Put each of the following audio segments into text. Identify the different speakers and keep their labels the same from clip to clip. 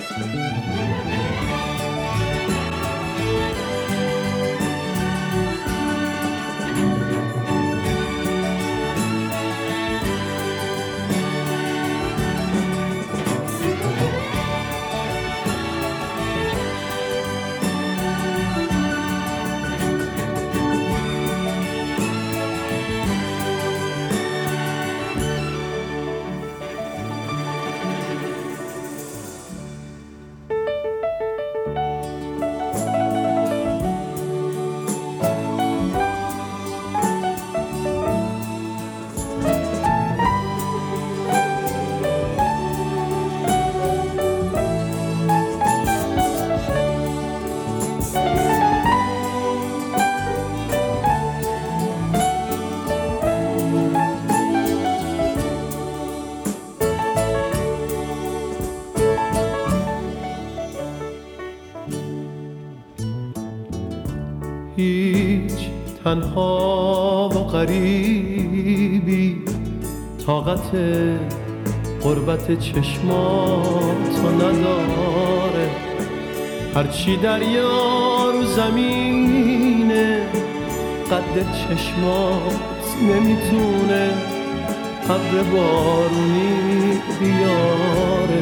Speaker 1: هیچ تنها و غریبی طاقت غربت چشماتو نداره، هرچی دریا رو زمینه قد چشمات نمیتونه ابر بارونی بیاره.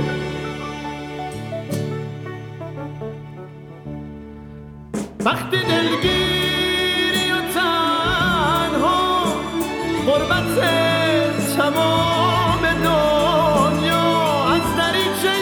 Speaker 1: وقتی دلگیری و تنها غربت تمام دنیا از دریچه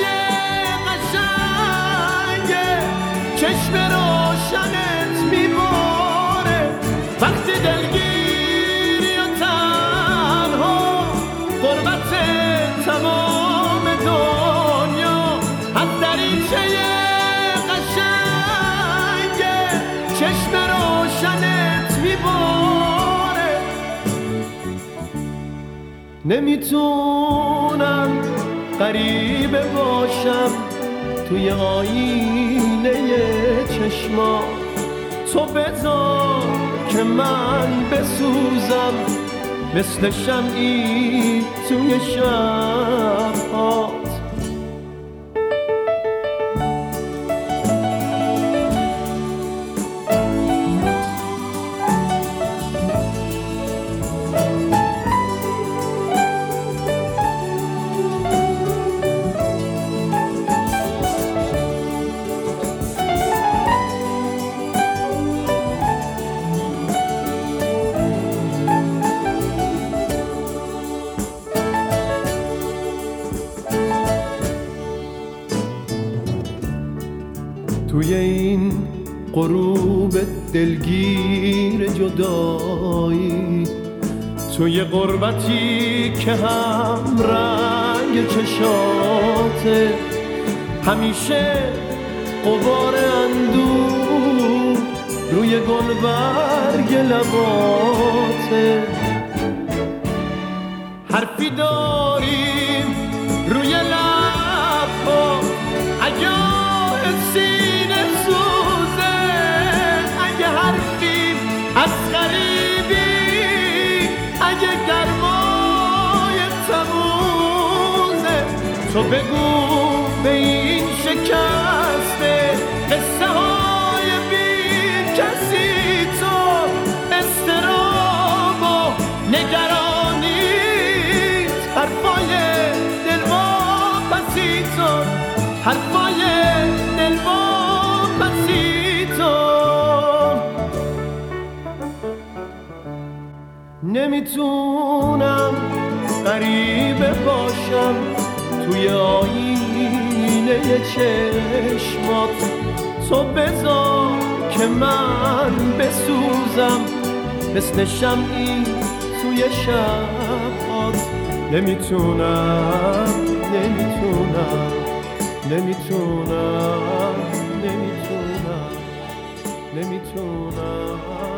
Speaker 1: قشنگ چشم روشنت میباره. وقتی دلگیری و تنها غربت تمام دنیا از دریچه چشم روشنت میباره. نمیتونم غریبه باشم توی آینه چشما، تو بذار که من بسوزم مثل شمعی توی شب‌هات. توی این غروب دلگیر جدایی، توی غربتی که هم رنگ چشاته، همیشه غبار اندوه روی گلبرگ لباته. حرفی داریم روی لب‌ها اگه سینه سوزه، اگه حرفیم از غریبی، اگه گرمای تموزه، تو بگو به این شکسته قصه های بی کسی، تو استراب و نگرانیت، حرفای دلواپسی تو، حرفای دلواپسی تو. نمیتونم غریبه باشم توی آینه چشمات، تو بذار که من بسوزم مثل شمعی توی شب‌هات. نمیتونم نمیتونم نمیتونم نمیتونم نمیتونم